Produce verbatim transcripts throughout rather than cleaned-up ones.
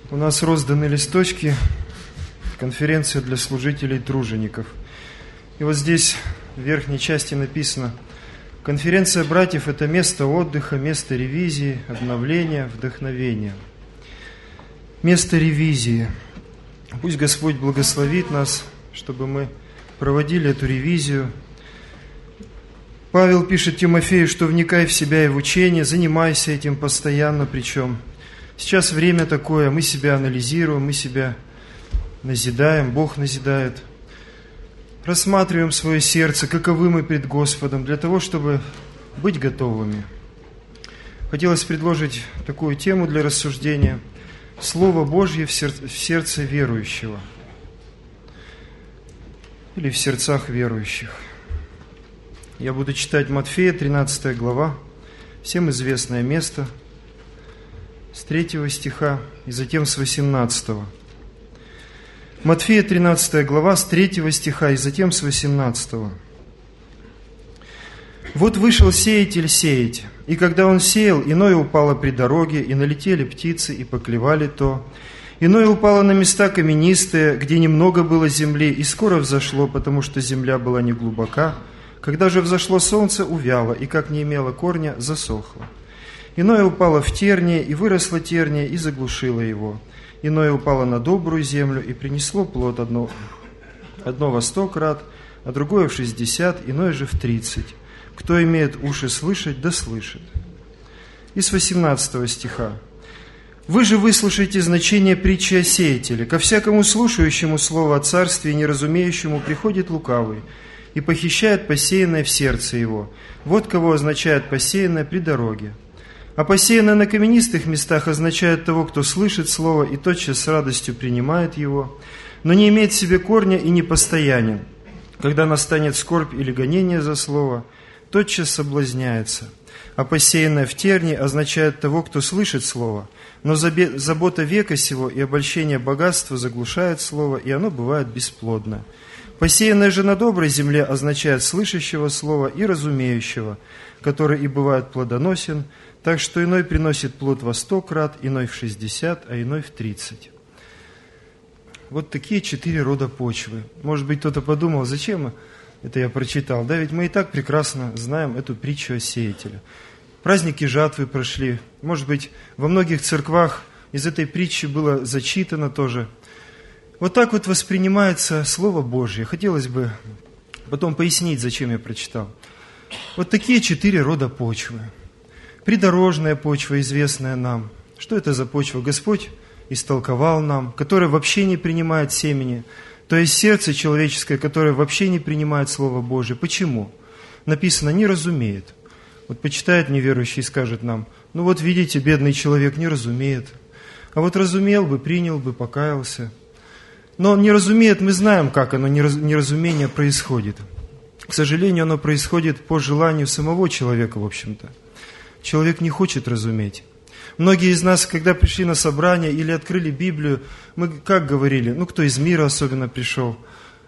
У нас розданы листочки, конференция для служителей тружеников. И вот здесь в верхней части написано: конференция братьев – это место отдыха, место ревизии, обновления, вдохновения. Место ревизии. Пусть Господь благословит нас, чтобы мы проводили эту ревизию. Павел пишет Тимофею, что вникай в себя и в учение, занимайся этим постоянно, причем сейчас время такое, мы себя анализируем, мы себя назидаем, Бог назидает. Рассматриваем свое сердце, каковы мы пред Господом, для того, чтобы быть готовыми. Хотелось предложить такую тему для рассуждения: Слово Божье в сердце, в сердце верующего или в сердцах верующих. Я буду читать Матфея, тринадцатая глава, всем известное место, с третьего стиха и затем с восемнадцатого. Матфея, тринадцатая глава, с третьего стиха и затем с восемнадцатого. «Вот вышел сеятель сеять, и когда он сеял, иное упало при дороге, и налетели птицы, и поклевали то. Иное упало на места каменистые, где немного было земли, и скоро взошло, потому что земля была не глубока. Когда же взошло солнце, увяло, и как не имело корня, засохло. Иное упало в терние, и выросло терние, и заглушило его. Иное упало на добрую землю, и принесло плод одно, одно во сто крат, а другое в шестьдесят, иное же в тридцать. Кто имеет уши слышать, да слышит». И с восемнадцатого стиха. «Вы же выслушайте значение притчи о сеятеле. Ко всякому слушающему слово о царстве и неразумеющему приходит лукавый, и похищает посеянное в сердце его. Вот кого означает посеянное при дороге. А посеянное на каменистых местах означает того, кто слышит слово и тотчас с радостью принимает его, но не имеет в себе корня и непостоянен. Когда настанет скорбь или гонение за слово, тотчас соблазняется. А посеянное в тернии означает того, кто слышит слово, но забота века сего и обольщение богатства заглушает слово, и оно бывает бесплодно. Посеянное же на доброй земле означает слышащего слова и разумеющего, который и бывает плодоносен, так что иной приносит плод во сто крат, иной в шестьдесят, а иной в тридцать». Вот такие четыре рода почвы. Может быть, кто-то подумал, зачем это я прочитал? Да ведь мы и так прекрасно знаем эту притчу о сеятеле. Праздники жатвы прошли. Может быть, во многих церквах из этой притчи было зачитано тоже. Вот так вот воспринимается Слово Божье. Хотелось бы потом пояснить, зачем я прочитал. Вот такие четыре рода почвы. Придорожная почва, известная нам. Что это за почва? Господь истолковал нам, которая вообще не принимает семени. То есть сердце человеческое, которое вообще не принимает Слово Божие. Почему? Написано, не разумеет. Вот почитает неверующий и скажет нам: ну вот видите, бедный человек не разумеет. А вот разумел бы, принял бы, покаялся. Но он не разумеет, мы знаем, как оно, неразумение происходит. К сожалению, оно происходит по желанию самого человека, в общем-то. Человек не хочет разуметь. Многие из нас, когда пришли на собрание или открыли Библию, мы как говорили, ну кто из мира особенно пришел,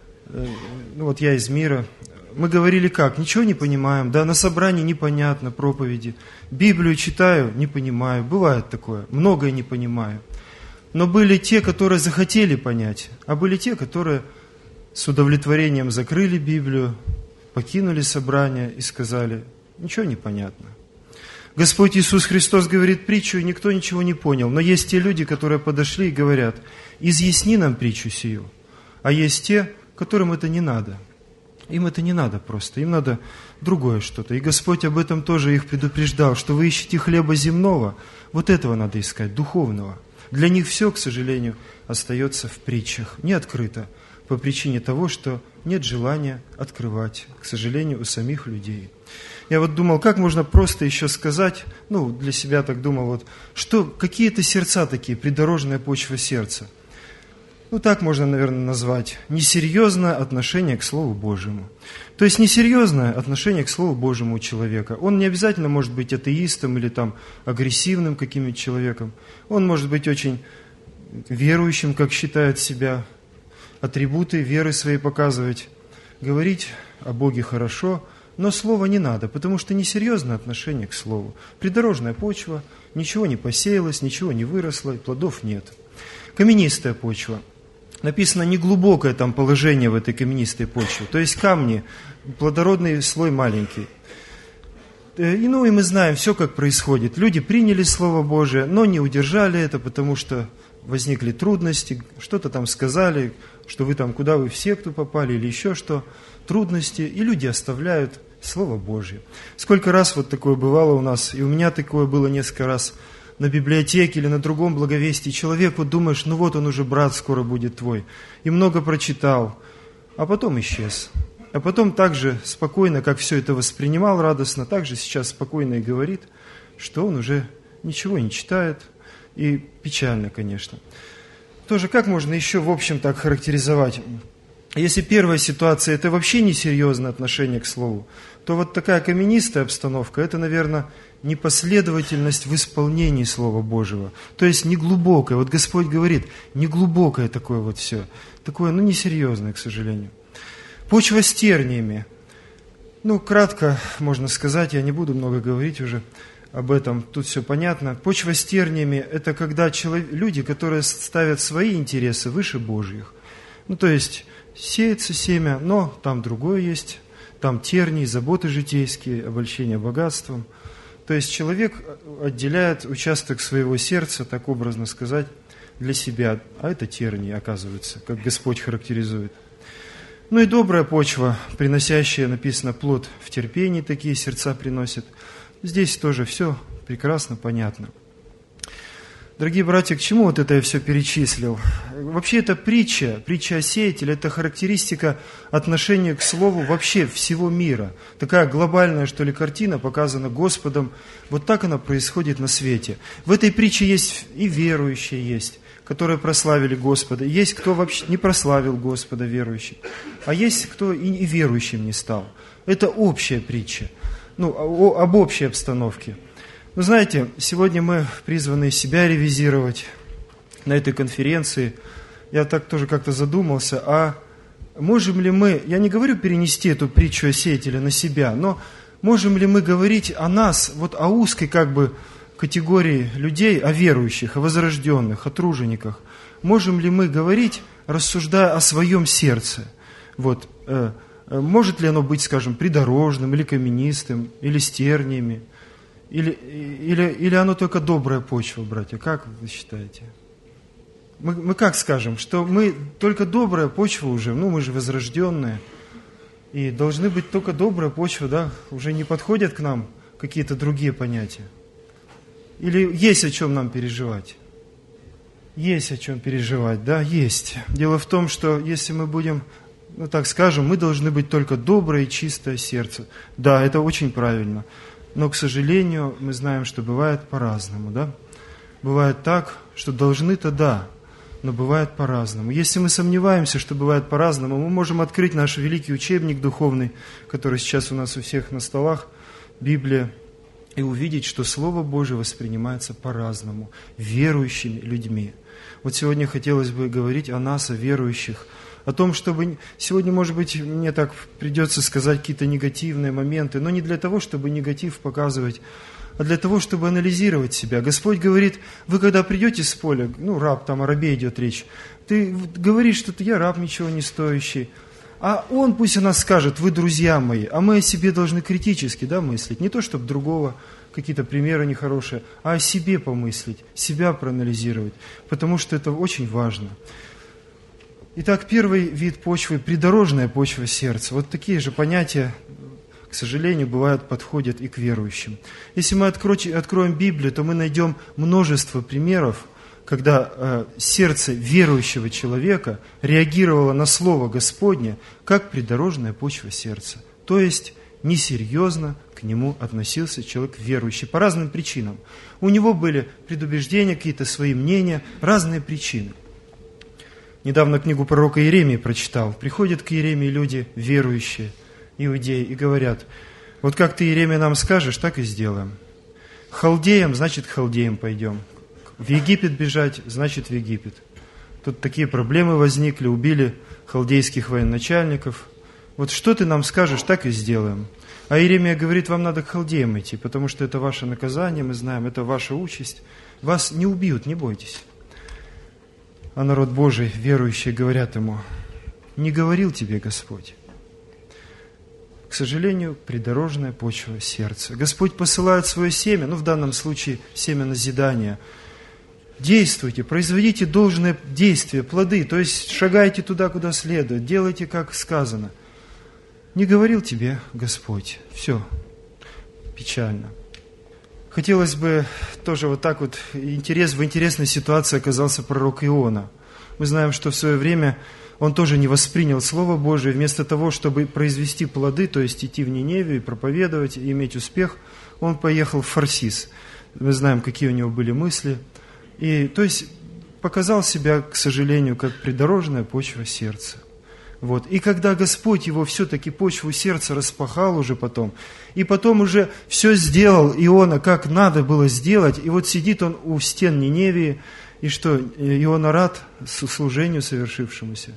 ну вот я из мира, мы говорили как, ничего не понимаем, да, на собрании непонятно проповеди, Библию читаю, не понимаю, бывает такое, многое не понимаю. Но были те, которые захотели понять, а были те, которые с удовлетворением закрыли Библию, покинули собрание и сказали, ничего не понятно. Господь Иисус Христос говорит притчу, и никто ничего не понял. Но есть те люди, которые подошли и говорят, изъясни нам притчу сию. А есть те, которым это не надо. Им это не надо просто, им надо другое что-то. И Господь об этом тоже их предупреждал, что вы ищете хлеба земного, вот этого надо искать, духовного. Для них все, к сожалению, остается в притчах, не открыто, по причине того, что нет желания открывать, к сожалению, у самих людей. Я вот думал, как можно просто еще сказать, ну, для себя так думал, вот, что какие-то сердца такие, придорожная почва сердца. Ну, так можно, наверное, назвать. Несерьезное отношение к Слову Божьему. То есть несерьезное отношение к Слову Божьему у человека. Он не обязательно может быть атеистом или там агрессивным каким-нибудь человеком. Он может быть очень верующим, как считает себя, атрибуты веры своей показывать, говорить о Боге хорошо, но слова не надо, потому что несерьезное отношение к Слову. Придорожная почва, ничего не посеялось, ничего не выросло, и плодов нет. Каменистая почва. Написано неглубокое там положение в этой каменистой почве. То есть камни, плодородный слой маленький. И, ну и мы знаем все, как происходит. Люди приняли Слово Божие, но не удержали это, потому что возникли трудности, что-то там сказали, что вы там, куда вы в секту попали или еще что, трудности, и люди оставляют Слово Божие. Сколько раз вот такое бывало у нас, и у меня такое было несколько раз на библиотеке или на другом благовестии. Человек, вот думаешь, ну вот он уже брат скоро будет твой, и много прочитал, а потом исчез. А потом так же спокойно, как все это воспринимал радостно, так же сейчас спокойно и говорит, что он уже ничего не читает, и печально, конечно. Тоже как можно еще в общем так характеризовать? Если первая ситуация – это вообще несерьезное отношение к Слову, то вот такая каменистая обстановка – это, наверное, непоследовательность в исполнении Слова Божьего. То есть неглубокое. Вот Господь говорит, неглубокое такое вот все. Такое, ну, несерьезное, к сожалению. Почва с терниями. Ну, кратко можно сказать, я не буду много говорить уже об этом, тут все понятно. Почва с терниями – это когда человек, люди, которые ставят свои интересы выше Божьих. Ну, то есть сеется семя, но там другое есть, там тернии, заботы житейские, обольщение богатством. То есть человек отделяет участок своего сердца, так образно сказать, для себя, а это тернии, оказывается, как Господь характеризует. Ну и добрая почва, приносящая, написано, плод в терпении, такие сердца приносит. Здесь тоже все прекрасно понятно. Дорогие братья, к чему вот это я все перечислил? Вообще это притча, притча о сеятеле, это характеристика отношения к Слову вообще всего мира. Такая глобальная, что ли, картина показана Господом. Вот так она происходит на свете. В этой притче есть и верующие есть, которые прославили Господа. Есть кто вообще не прославил Господа, верующий. А есть кто и верующим не стал. Это общая притча. Ну, о, об общей обстановке. Вы знаете, сегодня мы призваны себя ревизировать на этой конференции. Я так тоже как-то задумался, а можем ли мы, я не говорю перенести эту притчу о сеятеле на себя, но можем ли мы говорить о нас, вот о узкой как бы категории людей, о верующих, о возрожденных, о тружениках? Можем ли мы говорить, рассуждая о своем сердце? Вот, э, может ли оно быть, скажем, придорожным, или каменистым, или с терниями? Или, или, или оно только добрая почва, братья? Как вы считаете? Мы, мы как скажем, что мы только добрая почва уже, ну мы же возрожденные, и должны быть только добрая почва, да? Уже не подходят к нам какие-то другие понятия? Или есть о чем нам переживать? Есть о чем переживать, да, есть. Дело в том, что если мы будем, ну так скажем, мы должны быть только доброе и чистое сердце. Да, это очень правильно. Но, к сожалению, мы знаем, что бывает по-разному, да? Бывает так, что должны-то да, но бывает по-разному. Если мы сомневаемся, что бывает по-разному, мы можем открыть наш великий учебник духовный, который сейчас у нас у всех на столах, Библия, и увидеть, что Слово Божие воспринимается по-разному, верующими людьми. Вот сегодня хотелось бы говорить о нас, о верующих, о том, чтобы... Сегодня, может быть, мне так придется сказать какие-то негативные моменты, но не для того, чтобы негатив показывать, а для того, чтобы анализировать себя. Господь говорит, вы когда придете с поля, ну, раб, там о рабе идет речь, ты говоришь, что я раб ничего не стоящий, а он пусть о нас скажет, вы друзья мои, а мы о себе должны критически, да, мыслить, не то, чтобы другого, какие-то примеры нехорошие, а о себе помыслить, себя проанализировать, потому что это очень важно. Итак, первый вид почвы – придорожная почва сердца. Вот такие же понятия, к сожалению, бывают, подходят и к верующим. Если мы откроем Библию, то мы найдем множество примеров, когда э, сердце верующего человека реагировало на Слово Господне, как придорожная почва сердца. То есть несерьезно к нему относился человек верующий по разным причинам. У него были предубеждения, какие-то свои мнения, разные причины. Недавно книгу пророка Иеремии прочитал. Приходят к Иеремии люди, верующие, иудеи, и говорят, вот как ты, Иеремия, нам скажешь, так и сделаем. Халдеям, значит, к халдеям пойдем. В Египет бежать, значит, в Египет. Тут такие проблемы возникли, убили халдейских военачальников. Вот что ты нам скажешь, так и сделаем. А Иеремия говорит, вам надо к халдеям идти, потому что это ваше наказание, мы знаем, это ваша участь. Вас не убьют, не бойтесь. А народ Божий, верующие, говорят ему: не говорил тебе Господь. К сожалению, придорожная почва сердца. Господь посылает свое семя, ну в данном случае семя назидания. Действуйте, производите должное действие, плоды, то есть шагайте туда, куда следует, делайте, как сказано. Не говорил тебе Господь. Все, печально. Хотелось бы тоже вот так вот, интерес, в интересной ситуации оказался пророк Иона. Мы знаем, что в свое время он тоже не воспринял Слово Божие, вместо того, чтобы произвести плоды, то есть идти в Ниневию, проповедовать и иметь успех, он поехал в Фарсис. Мы знаем, какие у него были мысли. И, то есть, показал себя, к сожалению, как придорожная почва сердца. Вот. И когда Господь его все-таки почву сердца распахал уже потом, и потом уже все сделал Иона, как надо было сделать, и вот сидит он у стен Ниневии, и что, Иона рад служению совершившемуся.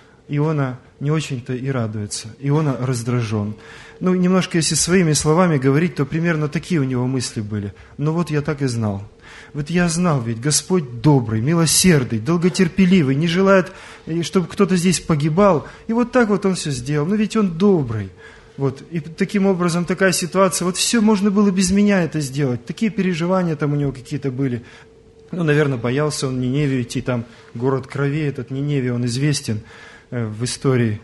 Иона не очень-то и радуется, Иона раздражен. Ну, немножко, если своими словами говорить, то примерно такие у него мысли были. Ну вот я так и знал. Вот я знал, ведь Господь добрый, милосердный, долготерпеливый, не желает, чтобы кто-то здесь погибал. И вот так вот Он все сделал. Ну ведь Он добрый. Вот. И таким образом такая ситуация. Вот все можно было без меня это сделать. Такие переживания там у него какие-то были. Ну, наверное, боялся он в Ниневию идти. Там город крови, этот Ниневия, он известен э, в истории.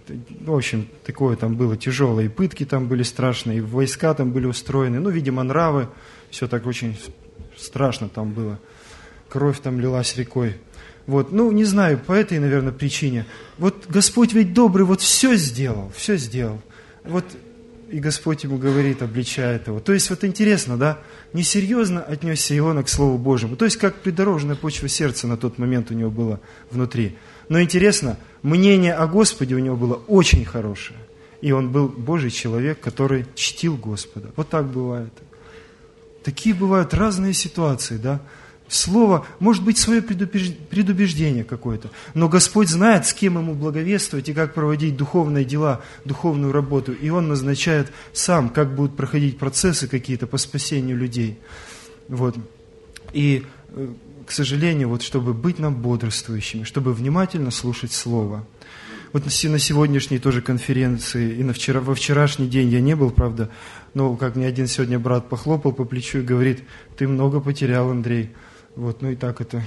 В общем, такое там было тяжелое. И пытки там были страшные, и войска там были устроены. Ну, видимо, нравы. Все так очень... страшно там было. Кровь там лилась рекой. Вот, ну, не знаю, по этой, наверное, причине. Вот Господь ведь добрый, вот все сделал, все сделал. Вот, и Господь ему говорит, обличает его. То есть, вот интересно, да, несерьезно отнесся Иона к Слову Божьему. То есть, как придорожная почва сердца на тот момент у него было внутри. Но интересно, мнение о Господе у него было очень хорошее. И он был Божий человек, который чтил Господа. Вот так бывает. Такие бывают разные ситуации, да. Слово, может быть, свое предубеждение какое-то, но Господь знает, с кем Ему благовествовать и как проводить духовные дела, духовную работу, и Он назначает сам, как будут проходить процессы какие-то по спасению людей. Вот. И, к сожалению, вот, чтобы быть нам бодрствующими, чтобы внимательно слушать Слово. Вот на сегодняшней тоже конференции, и на вчера, во вчерашний день я не был, правда, но как мне один сегодня брат похлопал по плечу и говорит: ты много потерял, Андрей. Вот, ну и так это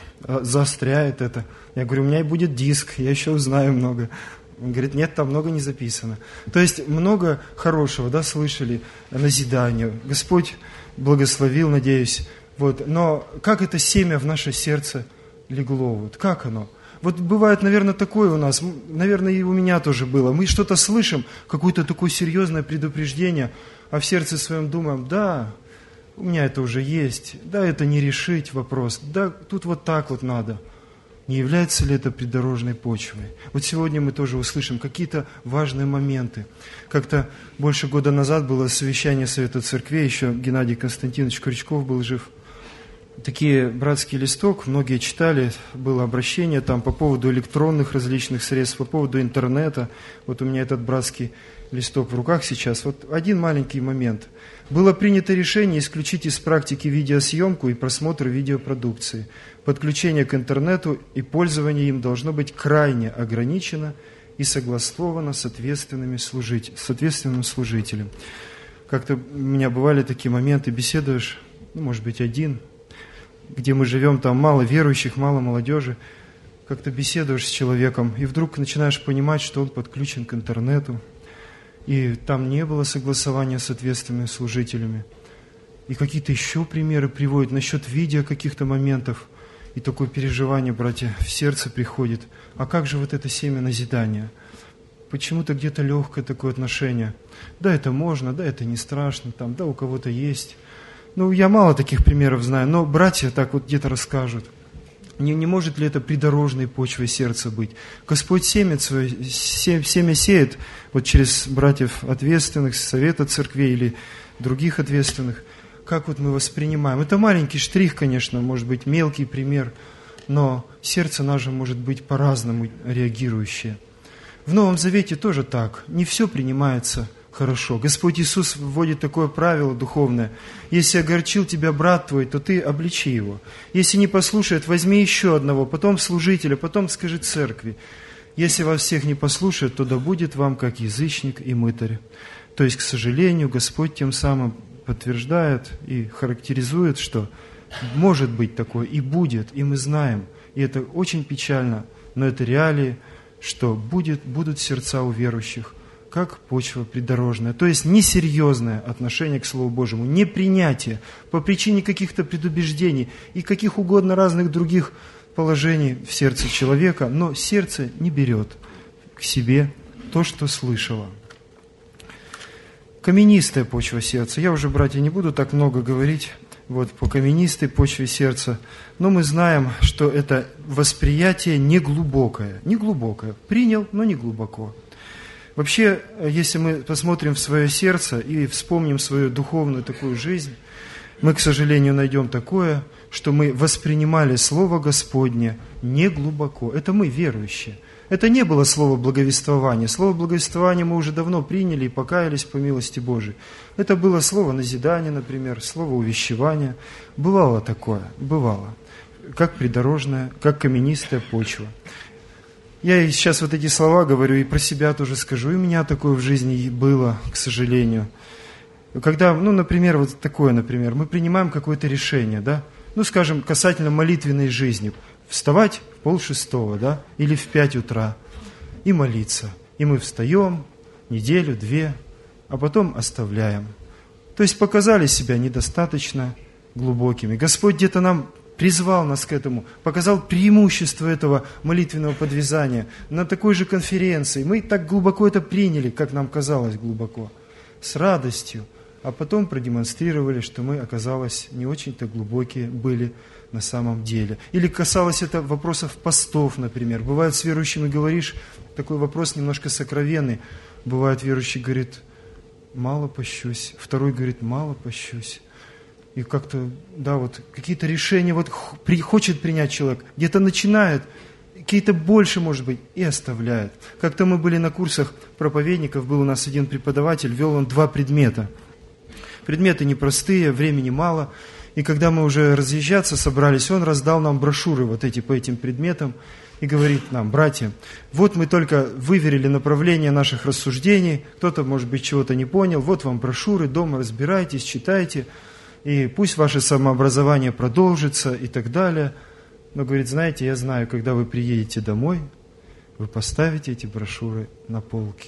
заостряет это. Я говорю: у меня и будет диск, я еще узнаю много. Он говорит: нет, там много не записано. То есть много хорошего, да, слышали, назидания. Господь благословил, надеюсь. Вот. Но как это семя в наше сердце легло? Вот, как оно? Вот бывает, наверное, такое у нас, наверное, и у меня тоже было. Мы что-то слышим, какое-то такое серьезное предупреждение, а в сердце своем думаем: да, у меня это уже есть, да, это не решить вопрос, да, тут вот так вот надо. Не является ли это придорожной почвой? Вот сегодня мы тоже услышим какие-то важные моменты. Как-то больше года назад было совещание Совета Церквей, еще Геннадий Константинович Крючков был жив. Такие братский листок, многие читали, было обращение там по поводу электронных различных средств, по поводу интернета. Вот у меня этот братский листок в руках сейчас. Вот один маленький момент. Было принято решение исключить из практики видеосъемку и просмотр видеопродукции. Подключение к интернету и пользование им должно быть крайне ограничено и согласовано с, ответственными служить, с ответственным служителем. Как-то у меня бывали такие моменты, беседуешь, ну, может быть, один, где мы живем, там мало верующих, мало молодежи, как-то беседуешь с человеком, и вдруг начинаешь понимать, что он подключен к интернету, и там не было согласования с ответственными служителями. И какие-то еще примеры приводят насчет видео каких-то моментов, и такое переживание, братья, в сердце приходит. А как же вот это семя назидания? Почему-то где-то легкое такое отношение. Да, это можно, да, это не страшно, там, да, у кого-то есть. Ну, я мало таких примеров знаю, но братья так вот где-то расскажут. Не, не может ли это придорожной почвой сердца быть? Господь семя, свое, семя сеет вот через братьев ответственных, совета церквей или других ответственных. Как вот мы воспринимаем? Это маленький штрих, конечно, может быть мелкий пример, но сердце наше может быть по-разному реагирующее. В Новом Завете тоже так. Не все принимается хорошо. Господь Иисус вводит такое правило духовное. Если огорчил тебя брат твой, то ты обличи его. Если не послушает, возьми еще одного, потом служителя, потом скажи церкви. Если вас всех не послушает, то да будет вам как язычник и мытарь. То есть, к сожалению, Господь тем самым подтверждает и характеризует, что может быть такое и будет, и мы знаем. И это очень печально, но это реалии, что будет, будут сердца у верующих, как почва придорожная. То есть несерьезное отношение к Слову Божьему, непринятие по причине каких-то предубеждений и каких угодно разных других положений в сердце человека, но сердце не берет к себе то, что слышало. Каменистая почва сердца. Я уже, братья, не буду так много говорить вот, по каменистой почве сердца, но мы знаем, что это восприятие неглубокое. Неглубокое. Принял, но не глубоко. Вообще, если мы посмотрим в свое сердце и вспомним свою духовную такую жизнь, мы, к сожалению, найдем такое, что мы воспринимали Слово Господне не глубоко. Это мы, верующие. Это не было слово благовествования. Слово благовествования мы уже давно приняли и покаялись по милости Божией. Это было слово назидания, например, слово увещевания. Бывало такое, бывало. Как придорожная, как каменистая почва. Я и сейчас вот эти слова говорю и про себя тоже скажу. И у меня такое в жизни было, к сожалению. Когда, ну, например, вот такое, например, мы принимаем какое-то решение, да, ну, скажем, касательно молитвенной жизни, вставать в полшестого, да, или в пять утра и молиться. И мы встаем неделю, две, а потом оставляем. То есть показали себя недостаточно глубокими. Господь где-то нам призвал нас к этому, показал преимущество этого молитвенного подвязания на такой же конференции. Мы так глубоко это приняли, как нам казалось глубоко, с радостью. А потом продемонстрировали, что мы, оказалось, не очень-то глубокие были на самом деле. Или касалось это вопросов постов, например. Бывает, с верующими говоришь, такой вопрос немножко сокровенный. Бывает, верующий говорит, мало пощусь. Второй говорит, мало пощусь. И как-то, да, вот какие-то решения вот хочет принять человек, где-то начинает, какие-то больше, может быть, и оставляет. Как-то мы были на курсах проповедников, был у нас один преподаватель, вел он два предмета. Предметы непростые, времени мало. И когда мы уже разъезжаться собрались, он раздал нам брошюры вот эти по этим предметам и говорит нам, братья, вот мы только выверили направление наших рассуждений, кто-то, может быть, чего-то не понял, вот вам брошюры, дома разбирайтесь, читайте, и пусть ваше самообразование продолжится и так далее. Но, говорит, знаете, я знаю, когда вы приедете домой, вы поставите эти брошюры на полки.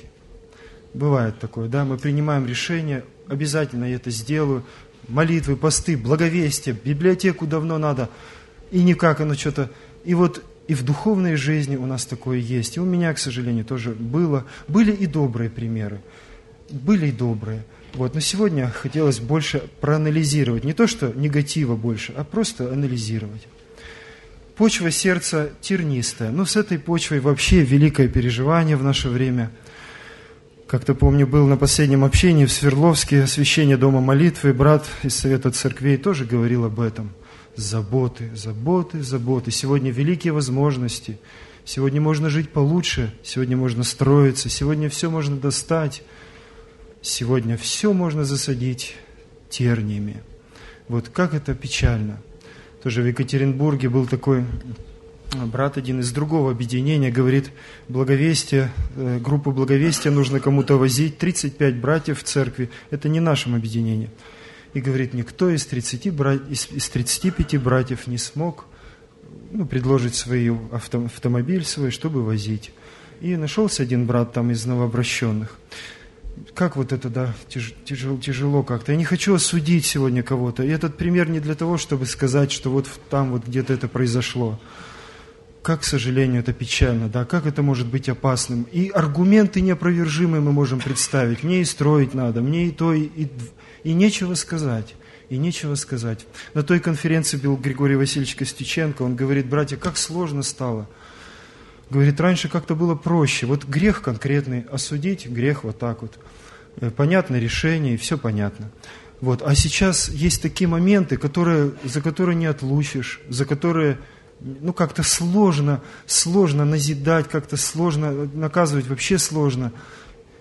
Бывает такое, да, мы принимаем решение, обязательно я это сделаю, молитвы, посты, благовестие, библиотеку давно надо, и никак оно что-то, и вот и в духовной жизни у нас такое есть, и у меня, к сожалению, тоже было, были и добрые примеры, были и добрые, вот, но сегодня хотелось больше проанализировать, не то что негатива больше, а просто анализировать. Почва сердца тернистая, ну с этой почвой вообще великое переживание в наше время. Как-то помню, был на последнем общении в Свердловске, освящение дома молитвы, брат из Совета Церквей тоже говорил об этом. Заботы, заботы, заботы. Сегодня великие возможности. Сегодня можно жить получше, сегодня можно строиться, сегодня все можно достать. Сегодня все можно засадить терниями. Вот как это печально. Тоже в Екатеринбурге был такой брат один из другого объединения, говорит, благовестие, группу благовестия нужно кому-то возить, тридцать пять братьев в церкви, это не нашем объединении. И говорит, никто из тридцати, бра... из, из тридцати пяти братьев не смог ну, предложить свой авто... автомобиль свой, чтобы возить. И нашелся один брат там из новообращенных. Как вот это, да, тяж, тяжело, тяжело как-то. Я не хочу осудить сегодня кого-то. И этот пример не для того, чтобы сказать, что вот там вот где-то это произошло. Как, к сожалению, это печально, да, как это может быть опасным. И аргументы неопровержимые мы можем представить. Мне и строить надо, мне и то, и, и, и нечего сказать. И нечего сказать. На той конференции был Григорий Васильевич Костюченко, он говорит, братья, как сложно стало. Говорит, раньше как-то было проще. Вот грех конкретный, осудить грех вот так вот. Понятно решение, и все понятно. Вот. А сейчас есть такие моменты, которые, за которые не отлучишь, за которые... Ну, как-то сложно, сложно назидать, как-то сложно наказывать, вообще сложно.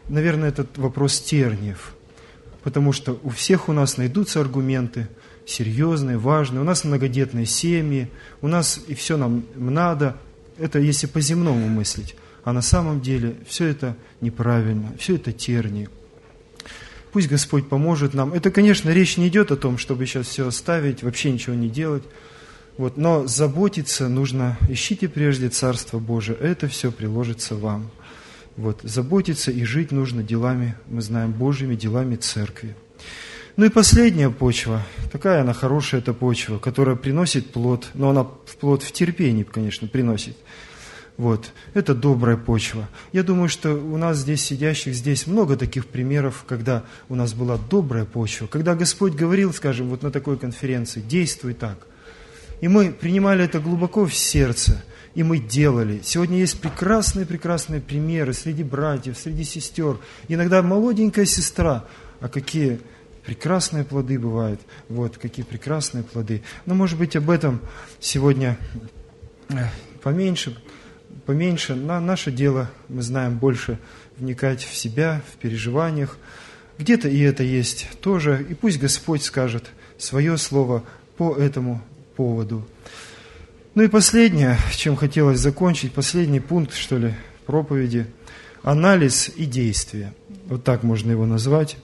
наверное, этот вопрос терниев, потому что у всех у нас найдутся аргументы серьезные, важные, у нас многодетные семьи, у нас и все нам надо, это если по-земному мыслить, а на самом деле все это неправильно, все это тернии. Пусть Господь поможет нам. Это, конечно, речь не идет о том, чтобы сейчас все оставить, вообще ничего не делать. Вот, но заботиться нужно, ищите прежде Царство Божие, это все приложится вам. Вот, заботиться и жить нужно делами, мы знаем, Божьими делами Церкви. Ну и последняя почва, такая она хорошая, эта почва, которая приносит плод, но она плод в терпении, конечно, приносит. Вот, это добрая почва. Я думаю, что у нас здесь, сидящих здесь, много таких примеров, когда у нас была добрая почва, когда Господь говорил, скажем, вот на такой конференции, действуй так. И мы принимали это глубоко в сердце, и мы делали. Сегодня есть прекрасные-прекрасные примеры среди братьев, среди сестер. Иногда молоденькая сестра, а какие прекрасные плоды бывают. Вот, какие прекрасные плоды. Но, может быть, об этом сегодня поменьше, поменьше. На наше дело, мы знаем, больше вникать в себя, в переживаниях. Где-то и это есть тоже. И пусть Господь скажет свое слово по этому поводу. Ну и последнее, чем хотелось закончить, последний пункт, что ли, проповеди, анализ и действие. Вот так можно его назвать.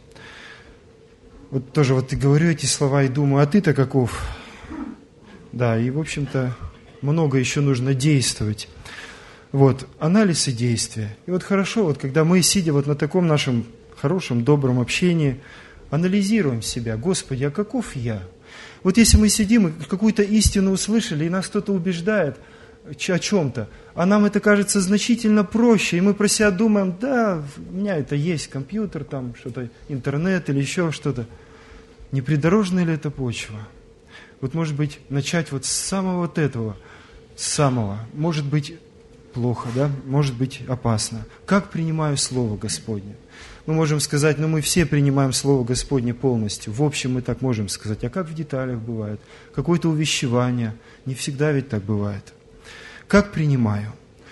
Вот тоже вот и говорю эти слова и думаю, а ты-то каков? Да, и в общем-то много еще нужно действовать. Вот, анализ и действие. И вот хорошо, вот когда мы, сидя вот на таком нашем хорошем, добром общении, анализируем себя. Господи, а каков я? Вот если мы сидим и какую-то истину услышали, и нас кто-то убеждает о чем-то, а нам это кажется значительно проще, и мы про себя думаем, да, у меня это есть, компьютер, там что-то, интернет или еще что-то. Не придорожная ли это почва? Вот, может быть, начать вот с самого вот этого, с самого, может быть, плохо, да, может быть, опасно. Как принимаю Слово Господне? Мы можем сказать, ну мы все принимаем Слово Господне полностью. В общем, мы так можем сказать. А как в деталях бывает? Какое-то увещевание. Не всегда ведь так бывает. Как принимаю?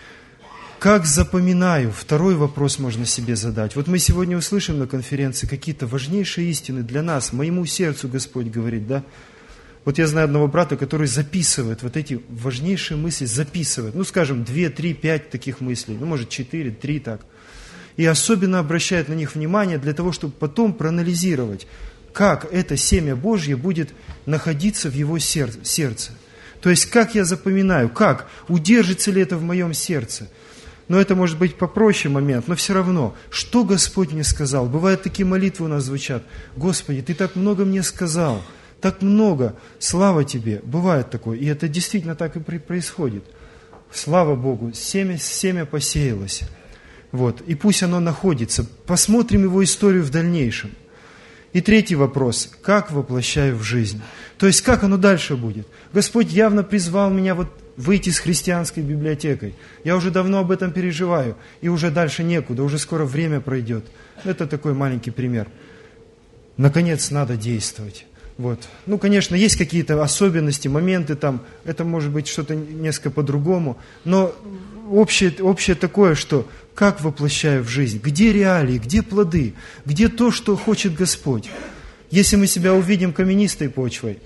Как запоминаю? Второй вопрос можно себе задать. Вот мы сегодня услышим на конференции какие-то важнейшие истины для нас. Моему сердцу Господь говорит, да? Вот я знаю одного брата, который записывает вот эти важнейшие мысли, записывает. Ну, скажем, две, три, пять таких мыслей. Ну, может, четыре, три так. И особенно обращает на них внимание для того, чтобы потом проанализировать, как это семя Божье будет находиться в его сердце. То есть, как я запоминаю, как, удержится ли это в моем сердце. Но это может быть попроще момент, но все равно, что Господь мне сказал. Бывают такие молитвы у нас звучат. Господи, Ты так много мне сказал, так много, слава Тебе. Бывает такое, и это действительно так и происходит. Слава Богу, семя, семя посеялось. Вот. И пусть оно находится. Посмотрим его историю в дальнейшем. И третий вопрос. Как воплощаю в жизнь? То есть, как оно дальше будет? Господь явно призвал меня вот выйти с христианской библиотекой. Я уже давно об этом переживаю. И уже дальше некуда. Уже скоро время пройдет. Это такой маленький пример. Наконец, надо действовать. Вот. Ну, конечно, есть какие-то особенности, моменты там. Это может быть что-то несколько по-другому. Но общее, общее такое, что как воплощаю в жизнь, где реалии, где плоды, где то, что хочет Господь. Если мы себя увидим каменистой почвой,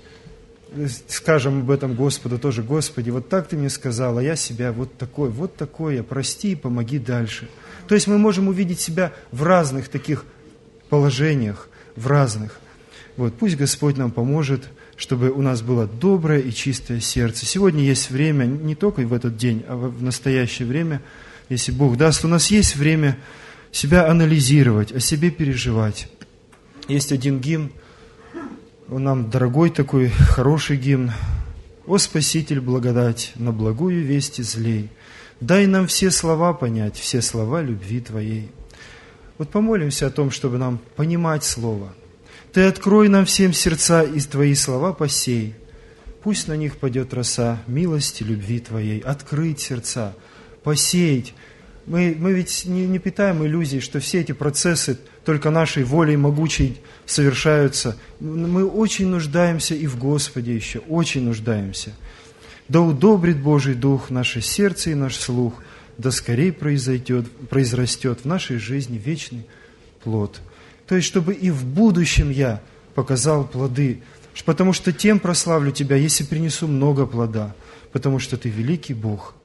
скажем об этом Господу тоже, Господи, вот так Ты мне сказал, а я себя вот такой, вот такой, я прости и помоги дальше. То есть мы можем увидеть себя в разных таких положениях, в разных. Вот, пусть Господь нам поможет, чтобы у нас было доброе и чистое сердце. Сегодня есть время, не только в этот день, а в настоящее время, если Бог даст, у нас есть время себя анализировать, о себе переживать. Есть один гимн, он нам дорогой такой, хороший гимн. «О Спаситель, благодать, на благую весть излей, дай нам все слова понять, все слова любви Твоей». Вот помолимся о том, чтобы нам понимать Слово. Ты открой нам всем сердца, и Твои слова посей. Пусть на них падет роса милости, любви Твоей. Открыть сердца, посеять. Мы, мы ведь не, не питаем иллюзий, что все эти процессы только нашей волей могучей совершаются. Мы очень нуждаемся и в Господе еще, очень нуждаемся. Да удобрит Божий Дух наше сердце и наш слух, да скорее произойдет, произрастет в нашей жизни вечный плод. То есть, чтобы и в будущем я показал плоды, потому что тем прославлю Тебя, если принесу много плода, потому что Ты великий Бог,